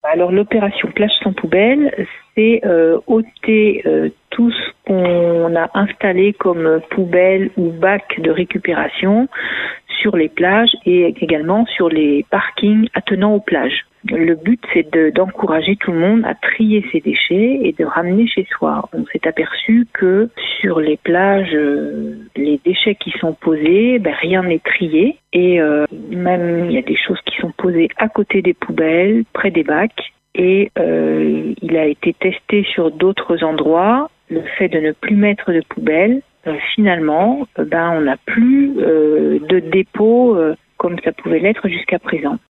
Alors l'opération plage sans poubelle, c'est ôter tout ce qu'on a installé comme poubelle ou bac de récupération sur les plages et également sur les parkings attenants aux plages. Le but, c'est d'encourager tout le monde à trier ses déchets et de ramener chez soi. On s'est aperçu que sur les plages, les déchets qui sont posés, rien n'est trié. Et même, il y a des choses qui sont posées à côté des poubelles, près des bacs. Et il a été testé sur d'autres endroits. Le fait de ne plus mettre de poubelles, finalement, on n'a plus de dépôt comme ça pouvait l'être jusqu'à présent.